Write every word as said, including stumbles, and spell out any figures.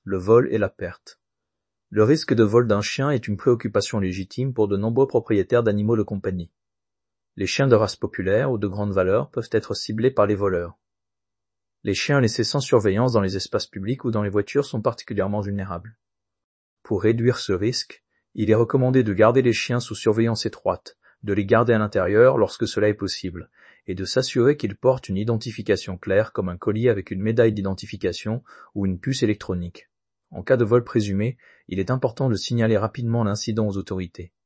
le vol et la perte. Le risque de vol d'un chien est une préoccupation légitime pour de nombreux propriétaires d'animaux de compagnie. Les chiens de race populaire ou de grande valeur peuvent être ciblés par les voleurs. Les chiens laissés sans surveillance dans les espaces publics ou dans les voitures sont particulièrement vulnérables. Pour réduire ce risque, il est recommandé de garder les chiens sous surveillance étroite, de les garder à l'intérieur lorsque cela est possible, et de s'assurer qu'ils portent une identification claire comme un collier avec une médaille d'identification ou une puce électronique. En cas de vol présumé, il est important de signaler rapidement l'incident aux autorités.